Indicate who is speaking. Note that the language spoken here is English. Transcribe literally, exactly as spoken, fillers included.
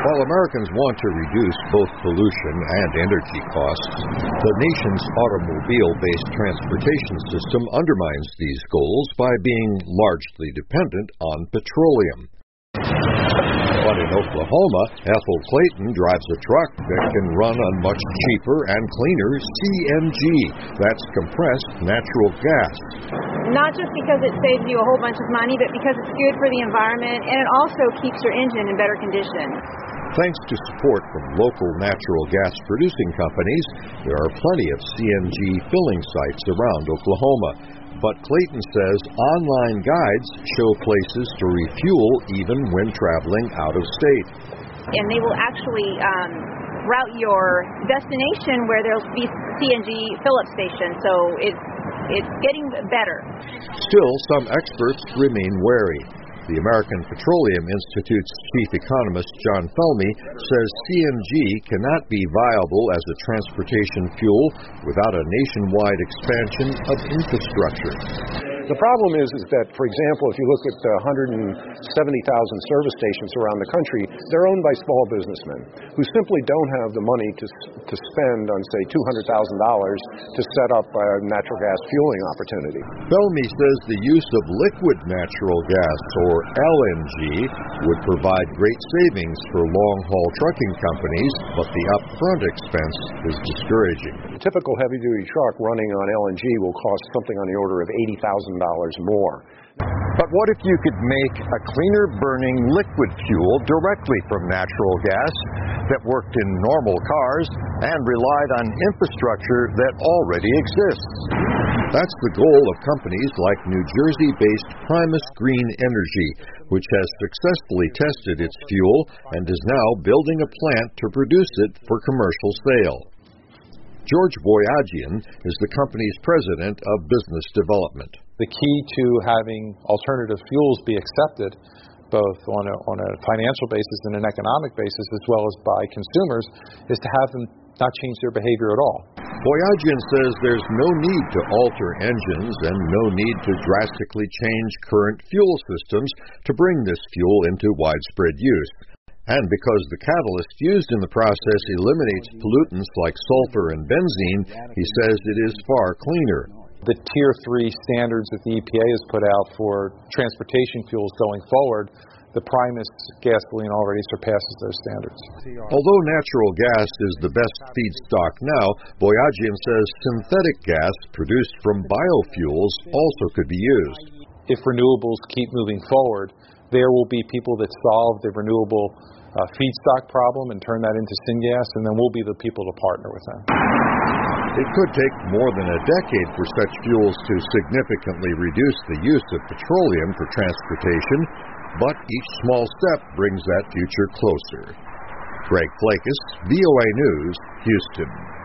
Speaker 1: While Americans want to reduce both pollution and energy costs, the nation's automobile-based transportation system undermines these goals by being largely dependent on petroleum. But in Oklahoma, Ethel Clayton drives a truck that can run on much cheaper and cleaner C N G. That's compressed natural gas.
Speaker 2: Not just because it saves you a whole bunch of money, but because it's good for the environment, and it also keeps your engine in better condition.
Speaker 1: Thanks to support from local natural gas producing companies, there are plenty of C N G filling sites around Oklahoma. But Clayton says online guides show places to refuel even when traveling out of state.
Speaker 2: And they will actually um, route your destination where there'll be C N G fill-up stations, so it's, it's getting better.
Speaker 1: Still, some experts remain wary. The American Petroleum Institute's chief economist, John Felmy, says C N G cannot be viable as a transportation fuel without a nationwide expansion of infrastructure.
Speaker 3: The problem is, is that, for example, if you look at the one hundred seventy thousand service stations around the country, they're owned by small businessmen who simply don't have the money to to spend on, say, two hundred thousand dollars to set up a natural gas fueling opportunity.
Speaker 1: Felmy says the use of liquid natural gas, or L N G, would provide great savings for long-haul trucking companies, but the upfront expense is discouraging.
Speaker 3: A typical heavy-duty truck running on L N G will cost something on the order of eighty thousand dollars more.
Speaker 1: But what if you could make a cleaner-burning liquid fuel directly from natural gas that worked in normal cars and relied on infrastructure that already exists? That's the goal of companies like New Jersey-based Primus Green Energy, which has successfully tested its fuel and is now building a plant to produce it for commercial sale. George Boyajian is the company's president of business development.
Speaker 4: The key to having alternative fuels be accepted, both on a, on a financial basis and an economic basis, as well as by consumers, is to have them not change their behavior at all.
Speaker 1: Boyajian says there's no need to alter engines and no need to drastically change current fuel systems to bring this fuel into widespread use. And because the catalyst used in the process eliminates pollutants like sulfur and benzene, he says it is far cleaner.
Speaker 4: The Tier three standards that the E P A has put out for transportation fuels going forward, the Primus gasoline already surpasses those standards.
Speaker 1: Although natural gas is the best feedstock now, Boyajian says synthetic gas produced from biofuels also could be used.
Speaker 4: If renewables keep moving forward, there will be people that solve the renewable uh, feedstock problem and turn that into syngas, and then we'll be the people to partner with them.
Speaker 1: It could take more than a decade for such fuels to significantly reduce the use of petroleum for transportation, but each small step brings that future closer. Greg Flakus, V O A News, Houston.